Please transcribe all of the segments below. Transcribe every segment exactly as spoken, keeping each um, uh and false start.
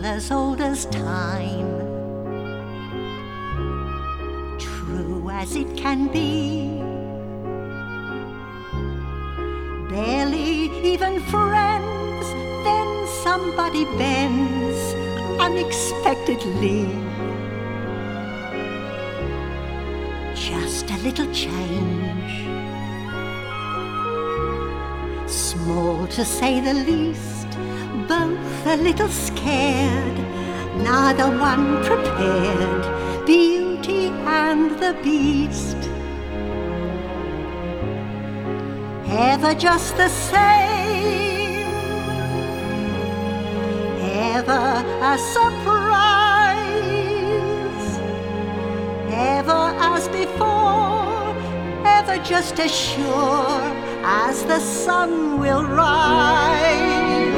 tale as old as time, true as it can be. Barely even friends, then somebody bends unexpectedly. Just a little change, small to say the least, both a little scared, neither one prepared, Beauty and the Beast. Ever just the same, ever a surprise, ever as before, ever just as sure as the sun will rise.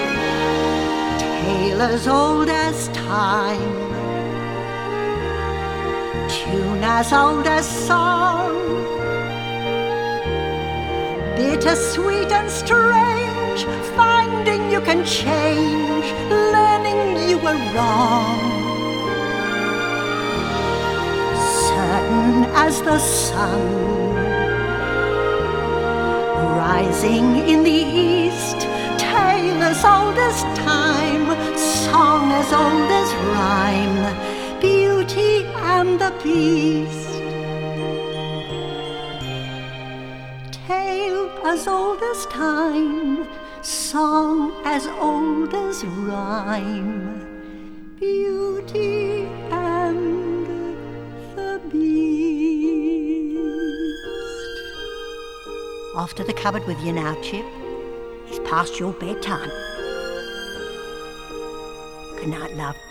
Tale as old as time, tune as old as song, bitter-sweet and strange, finding you can change, learning you were wrong. Certain as the sun, rising in the east, tale as old as time, song as old as rhyme, Beauty and the Beast. Tale as old as time, song as old as rhyme, Beauty and the Beast. Off to the cupboard with you now, Chip. It's past your bedtime. Good night, love.